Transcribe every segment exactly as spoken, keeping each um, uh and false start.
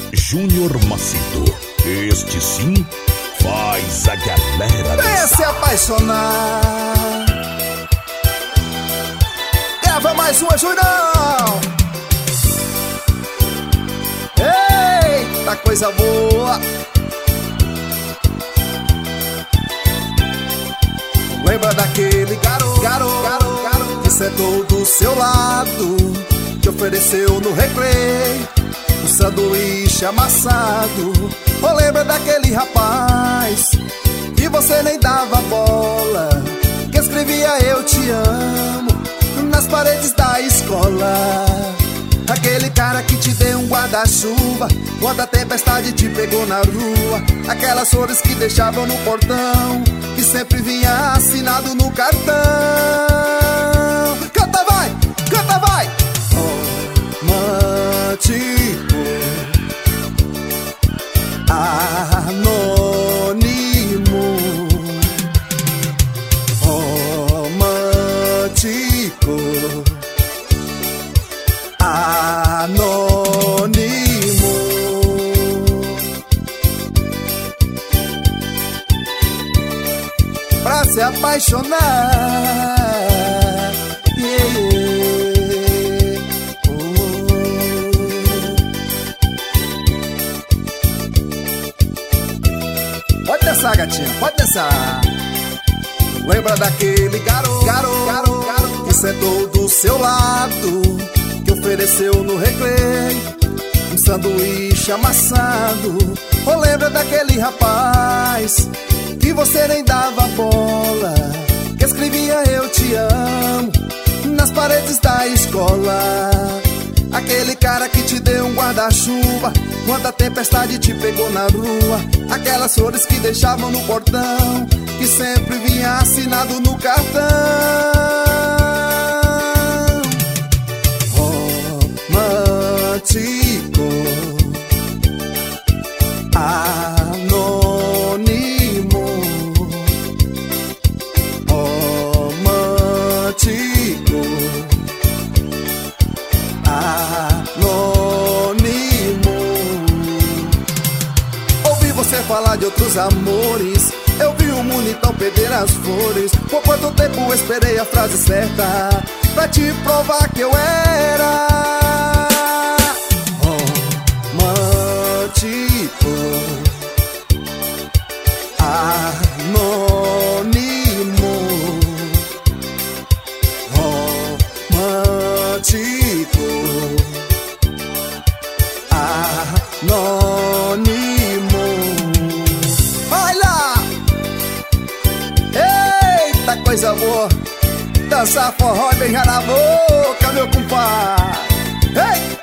Júnior Macedo. Este sim faz a galera Vem se apaixonar. Grava mais uma, Júnior. Eita, coisa boa. Lembra daquele garoto, garoto, garoto, garoto que sentou do seu lado, que ofereceu no recreio um sanduíche amassado? Ou lembra daquele rapaz que você nem dava bola, que escrevia eu te amo nas paredes da escola? Aquele cara que te deu um guarda-chuva quando a tempestade te pegou na rua. Aquelas flores que deixavam no portão, que sempre vinha assinado no cartão. Canta, vai! Canta, vai! Romântico, anônimo, romântico, anônimo. Pra se apaixonar, yeah, yeah. Oh. Pode dançar, gatinha, pode dançar. Lembra daquele garoto, garoto, garoto, garoto que sentou do seu lado, que ofereceu no recreio um sanduíche amassado? Ou lembra daquele rapaz que você nem dava bola, que escrevia eu te amo nas paredes da escola? Aquele cara que te deu um guarda-chuva quando a tempestade te pegou na rua. Aquelas flores que deixavam no portão, que sempre vinha assinado no cartão. Romântico, anônimo, romântico, anônimo. Ouvi você falar de outros amores, eu vi o mundo então perder as flores. Por quanto tempo eu esperei a frase certa pra te provar que eu era romântico, anônimo, romântico, anônimo. Vai lá! Eita, coisa boa! Dançar forró e beijar na boca, meu compadre! Ei!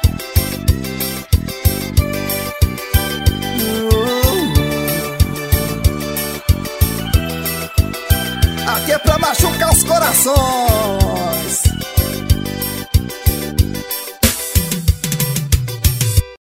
Aqui é pra machucar os corações.